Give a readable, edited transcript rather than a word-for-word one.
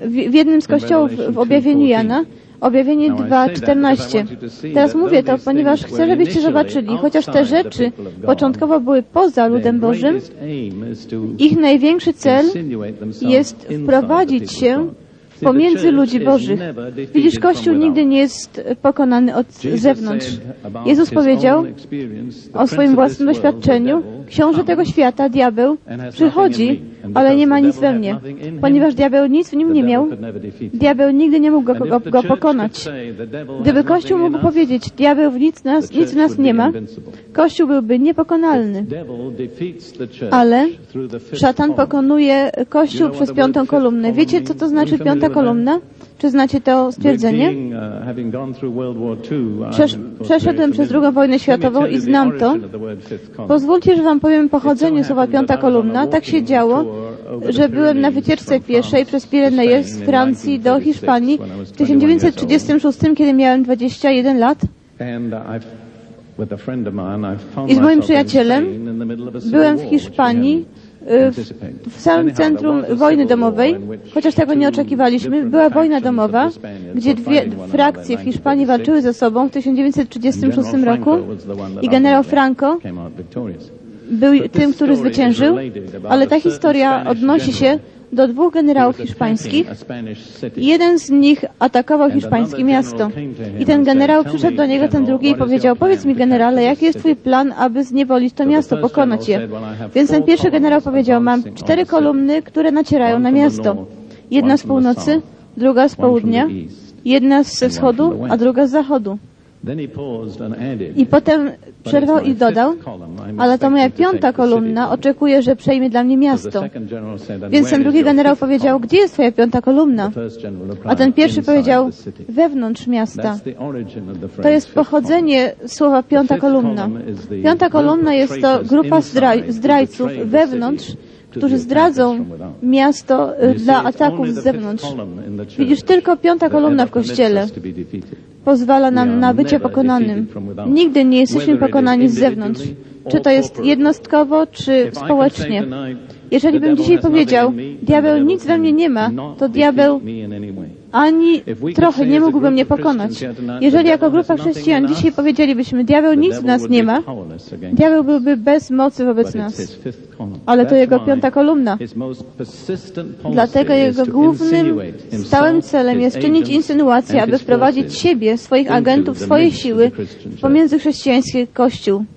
w jednym z kościołów w objawieniu Jana, objawienie 2:14. Teraz mówię to, ponieważ chcę, żebyście zobaczyli, chociaż te rzeczy początkowo były poza ludem Bożym, ich największy cel jest wprowadzić się pomiędzy ludzi Bożych. Widzisz, Kościół nigdy nie jest pokonany od zewnątrz. Jezus powiedział o swoim własnym doświadczeniu, książę tego świata, diabeł, przychodzi, ale nie ma nic we mnie. Ponieważ diabeł nic w nim nie miał, diabeł nigdy nie mógł go pokonać. Gdyby Kościół mógł powiedzieć, diabeł nic w nas nie ma, Kościół byłby niepokonalny. Ale szatan pokonuje Kościół przez piątą kolumnę. Wiecie, co to znaczy piąta kolumna? Czy znacie to stwierdzenie? Przeszedłem przez II wojnę światową i znam to. Pozwólcie, że Wam powiem pochodzenie słowa piąta kolumna. Tak się działo, że byłem na wycieczce pieszej przez Pireneje z Francji do Hiszpanii w 1936, kiedy miałem 21 lat. I z moim przyjacielem byłem w Hiszpanii, w samym centrum wojny domowej, chociaż tego nie oczekiwaliśmy. Była wojna domowa, gdzie dwie frakcje w Hiszpanii walczyły ze sobą w 1936 roku i generał Franco był tym, który zwyciężył, ale ta historia odnosi się do dwóch generałów hiszpańskich. Jeden z nich atakował hiszpańskie miasto. I ten generał przyszedł do niego, ten drugi, i powiedział: powiedz mi, generale, jaki jest twój plan, aby zniewolić to miasto, pokonać je? Więc ten pierwszy generał powiedział: mam 4 kolumny, które nacierają na miasto. Jedna z północy, druga z południa, jedna ze wschodu, a druga z zachodu. I potem przerwał i dodał: ale to moja piąta kolumna oczekuje, że przejmie dla mnie miasto. Więc ten drugi generał powiedział: gdzie jest twoja piąta kolumna? A ten pierwszy powiedział: wewnątrz miasta. To jest pochodzenie słowa piąta kolumna. Piąta kolumna jest to grupa zdrajców wewnątrz, którzy zdradzą miasto dla ataków z zewnątrz. Widzisz, tylko piąta kolumna w Kościele pozwala nam na bycie pokonanym. Nigdy nie jesteśmy pokonani z zewnątrz. Czy to jest jednostkowo, czy społecznie. Jeżeli bym dzisiaj powiedział: diabeł nic we mnie nie ma, to diabeł ani trochę nie mógłby mnie pokonać. Jeżeli jako grupa chrześcijan dzisiaj powiedzielibyśmy: diabeł nic w nas nie ma, diabeł byłby bez mocy wobec nas. Ale to jego piąta kolumna. Dlatego jego głównym, stałym celem jest czynić insynuacje, aby wprowadzić siebie, swoich agentów, swoje siły pomiędzy chrześcijański Kościół.